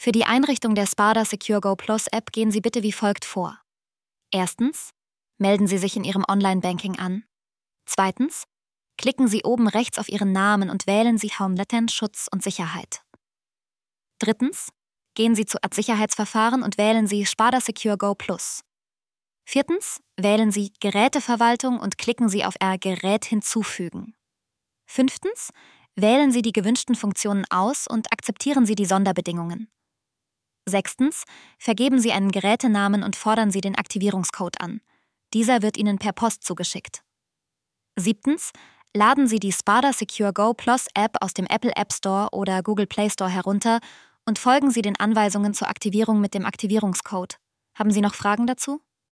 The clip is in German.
Für die Einrichtung der Spada Secure Go Plus App gehen Sie bitte wie folgt vor. Erstens, melden Sie sich in Ihrem Online-Banking an. Zweitens, klicken Sie oben rechts auf Ihren Namen und wählen Sie Home Schutz und Sicherheit. Drittens, gehen Sie zu Sicherheitsverfahren und wählen Sie Spada Secure Go Plus. Viertens, wählen Sie Geräteverwaltung und klicken Sie auf Gerät hinzufügen. Fünftens, wählen Sie die gewünschten Funktionen aus und akzeptieren Sie die Sonderbedingungen. Sechstens, vergeben Sie einen Gerätenamen und fordern Sie den Aktivierungscode an. Dieser wird Ihnen per Post zugeschickt. Siebtens, laden Sie die Spada Secure Go Plus App aus dem Apple App Store oder Google Play Store herunter und folgen Sie den Anweisungen zur Aktivierung mit dem Aktivierungscode. Haben Sie noch Fragen dazu?